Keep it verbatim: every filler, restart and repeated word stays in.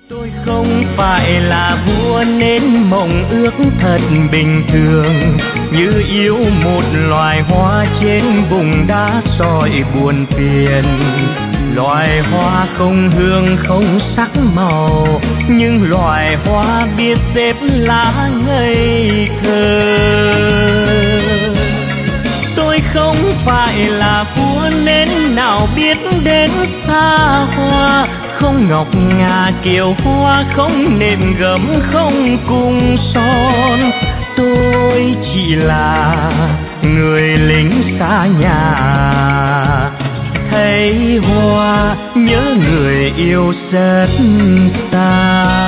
Tôi không phải là vua nên mộng ước thật bình thường, như yêu một loài hoa trên vùng đá sỏi buồn phiền. Loài hoa không hương không sắc màu, nhưng loài hoa biết xếp lá ngây thơ. Tôi không phải là vua nên nào biết đến xa hoa, không ngọc ngà kiều hoa, không nền gấm, không cung son. Tôi chỉ là người lính xa nhà, thấy hoa nhớ người yêu rất xa.